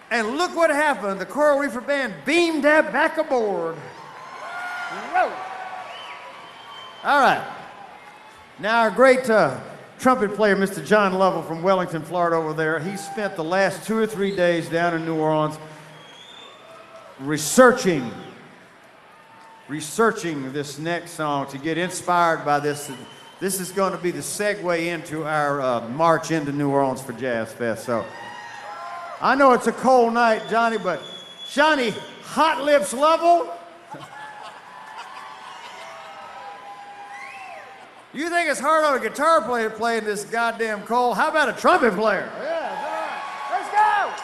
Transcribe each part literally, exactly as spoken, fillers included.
And look what happened. The Coral Reefer Band beamed that back aboard. Whoa. All right. Now, our great uh, trumpet player, Mister John Lovell from Wellington, Florida over there, he spent the last two or three days down in New Orleans researching, researching this next song to get inspired by this. This is going to be the segue into our uh, march into New Orleans for Jazz Fest. So I know it's a cold night, Johnny, but Johnny Hot Lips Lovell, you think it's hard on a guitar player playing this goddamn cold? How about a trumpet player? Yeah, all right. Let's go!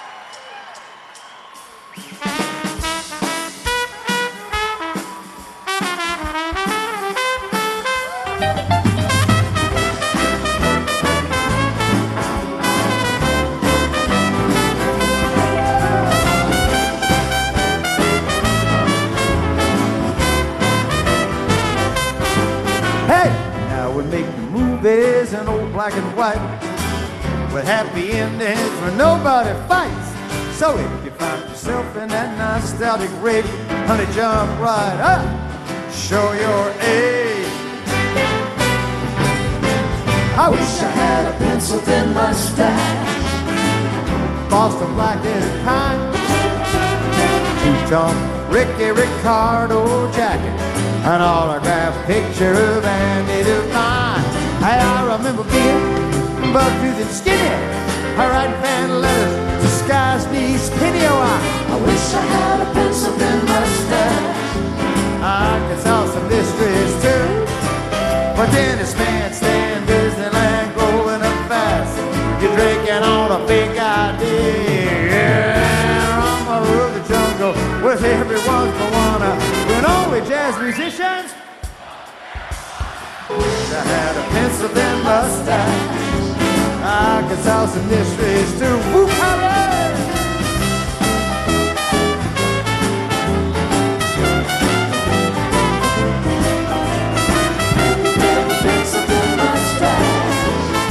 Movies in old black and white with happy endings where nobody fights. So if you find yourself in that nostalgic rage, honey, jump right up, show your age. I wish I had a pencil-thin mustache, Boston black is kind, two-tone Ricky Ricardo jacket, an autographed picture of Andy Devine. I remember being buck-toothed and skinny, I write fan letters to Sky's niece Penny. Oh, I, I wish I had a pencil-thin mustache. I could solve some mysteries too, but then this man stand Disneyland growing up fast. You're drinking on a big idea. Yeah, I'm a rule of the jungle with everyone's marijuana, when only jazz musicians. I had a pencil-thin mustache. I could solve some mysteries too. Whoop, hooray! Pencil-thin mustache.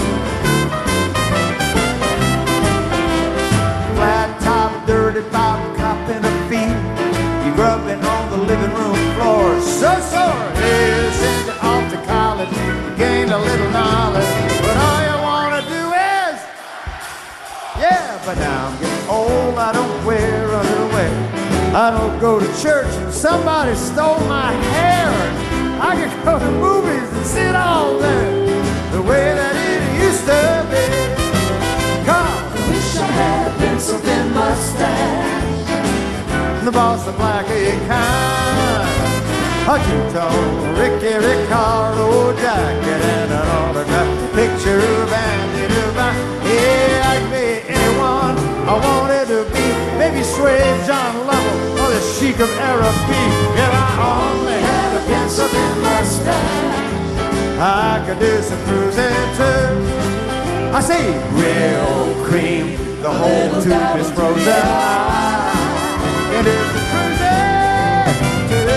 Flat top, dirty bob, copping a feet. You grubbing on the living room floor, so sore. Here's into off to college, gained a little knowledge, but all you want to do is, yeah, but now I'm getting old, I don't wear underwear, I don't go to church, and somebody stole my hair. I could go to movies and sit all there, the way that it used to be. Cause I wish I had a pencil-thin mustache, the Boston black kind, a two-tone Ricky Ricardo jacket, and an autographed picture of Andy Devine. Yeah, I could be anyone I wanted to be. Maybe Suede John Lovell or the Sheik of Arab Beef. If I only had a pencil-thin mustache, I could do some cruising too. I say real cream, the whole tube is frozen. It is the cruising too.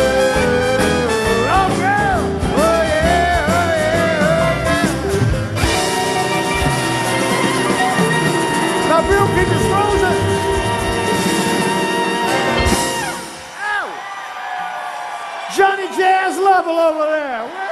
My real kick is frozen. Ow! Johnny Jazz Lovell over there.